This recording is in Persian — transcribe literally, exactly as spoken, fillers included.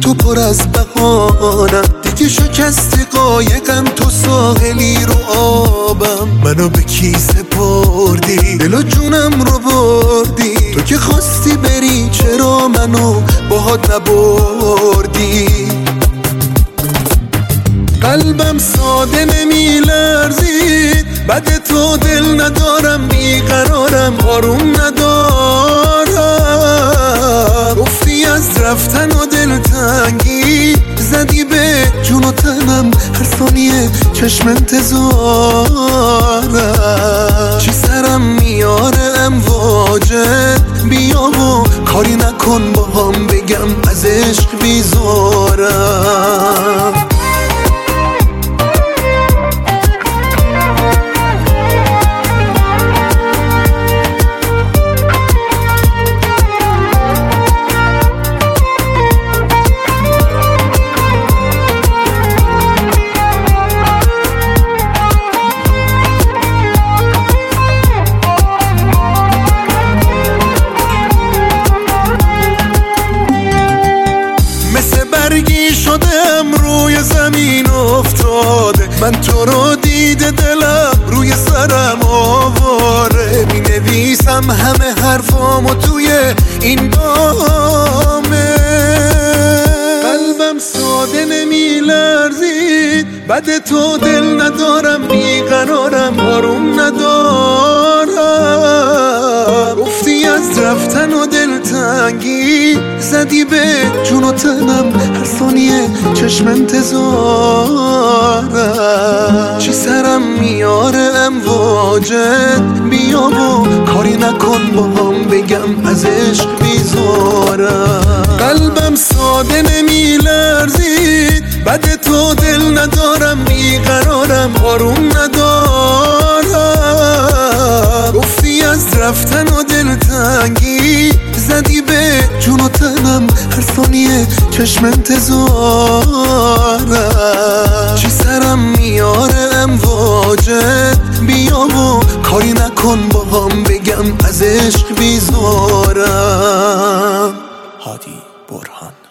تو پر از بهانم، دیگه شکستی قایقم، تو ساحلی رو آبم. منو به کی سپردی، دل و جونم رو بردی، تو که خواستی بری چرا منو باهات نبردی. قلبم ساده نمی لرزید، بعد تو دل ندارم، بیقرارم، آروم ندارم. گفتی از رفتن و دلتنگی، زدی به جون و تنم، هر ثانیه چشم انتظارم. چی سرم میاره امواجت، بیا و کاری نکن با هم بگم از عشق بیزارم. برگی شدم روی زمین افتاده، من تو رو دیده دلم روی سرم آواره. می نویسم همه حرفامو توی این نامه. قلبم ساده نمی لرزید، بعد تو دل ندارم، بیقرارم، آروم ندارم. گفتی از رفتن و دلتنگی، زدی به جون و تنم، هر ثانیه چشم انتظارم. چی سرم میاره امواجت، بیا و کاری نکن با هم بگم از عشق بیزارم. قلبم ساده نمی لرزید، بعد تو دل ندارم، بیقرارم، آروم ندارم. گفتی از رفتن و دلتنگی، زدی به جون و تنم، هر ثانیه چشم انتظارم. چی سرم میاره امواجت، بیا و کاری نکن با هم بگم از عشق بیزارم. هادی برهان.